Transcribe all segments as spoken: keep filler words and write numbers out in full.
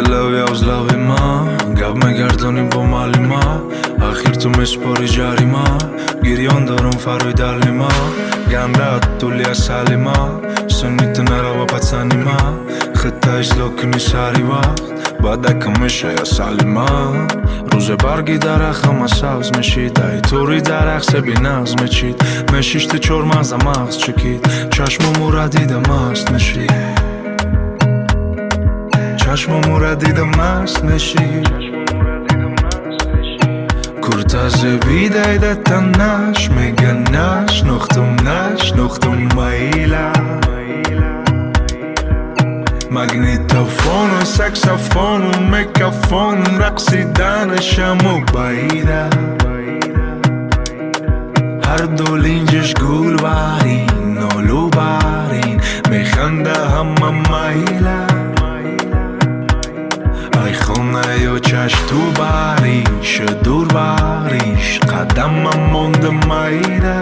لوی از لوی ما گب مگردونیم با مالی ما آخر تو مسپاری جاری ما گریان دارم فروی دلی ما گندت دولی از سالی ما سنیت نرا و پتسانی ما خطایش لکنی ساری وقت بعد کمشه یا سالی ما روز برگی درخ همه سبز میشید ای توری درخ سبی نغز میچید مشیشت چور مغز مغز چکید چشم را دیدم مست میشید چشم را دیدم مست میشید کرتاز بیدایده تنش میگن نش نختم نش نختم مایلا مگنیتوفون و سکسفون و میکافون رقصیدنشم و بایده هر دو لینجش گول بارین نالو بارین میخنده همه مایلا ای خونه یا چش تو باریش دور باریش قدم مونده مایده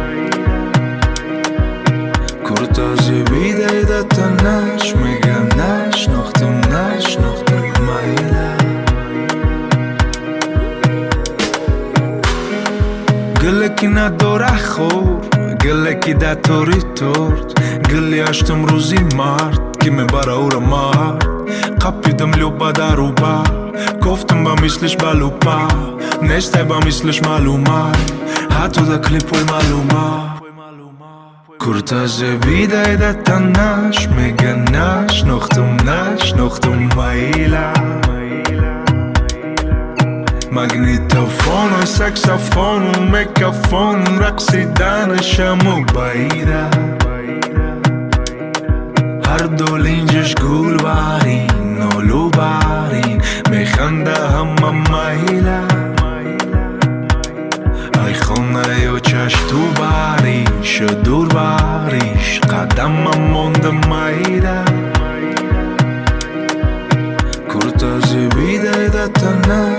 کرتازی بیدایده تنش میگم نش نختم نش نختم مایده گلکی نداره خور گلکی ده توری تورد گلی اشتم روزی مرد که میبره او رو مرد قپیدم لوبا درو با گفتم با مثلش بلوپا نشته با مثلش معلومه حتی دا کلیپوی معلومه کرتاز بیدایده تنش میگن نش نختم نش نختم مایلا مگنیتوفون و سکسفون و میکافون رقصیدنشم و بایده هر دو لینجش گول بارین نالو بارین میخنده همه مایلا ای خونه و چش تو باریش دور باریش قدم مونده مایده کرتازی بیدایده تنه